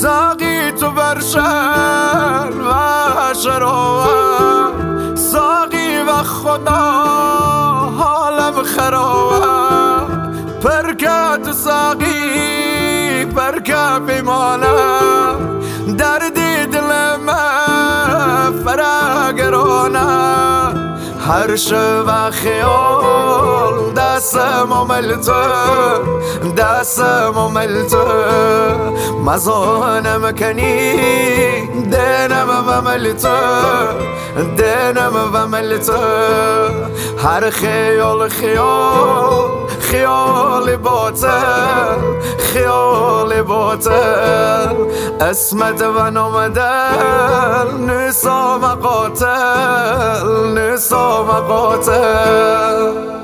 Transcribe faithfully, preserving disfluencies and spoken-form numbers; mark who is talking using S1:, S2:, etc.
S1: ساقی تو برشن و شراوت، ساقی و خدا حالم خراوت. پرکت ساقی پرکت بیمانم، دردی دل من فراگرانم. هر شب خیال دستم و ملته، دستم و ملته. مزانم کنی دینم و ملته، دینم و ملته. هر خیال خیال خیال باطل، خیال باطل. اسمت و نامدل نسام قاتل، نسام قاتل.